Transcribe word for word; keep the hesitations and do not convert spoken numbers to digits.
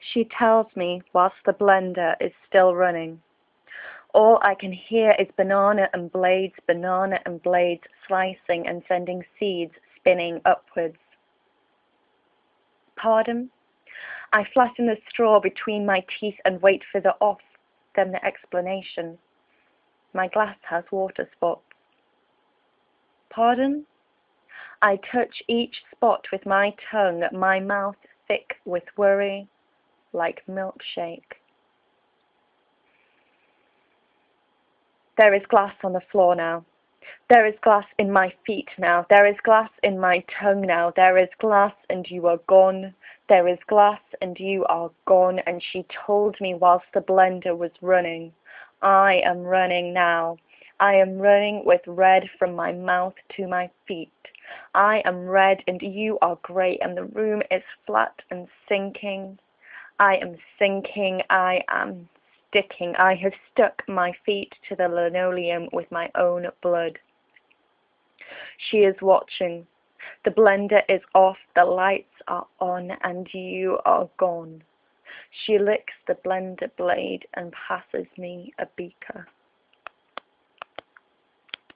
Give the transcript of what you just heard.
She tells me whilst the blender is still running. All I can hear is banana and blades, banana and blades slicing and sending seeds spinning upwards. Pardon? I flatten the straw between my teeth and wait for the off, then the explanation. My glass has water spots. Pardon? I touch each spot with my tongue, my mouth thick with worry, like milkshake. There is glass on the floor now. There is glass in my feet now. There is glass in my tongue now. There is glass and you are gone. There is glass and you are gone. And she told me whilst the blender was running. I am running now. I am running with red from my mouth to my feet. I am red and you are grey and the room is flat and sinking. I am sinking. I am sticking. I have stuck my feet to the linoleum with my own blood. She is watching. The blender is off, the lights are on, and you are gone. She licks the blender blade and passes me a beaker.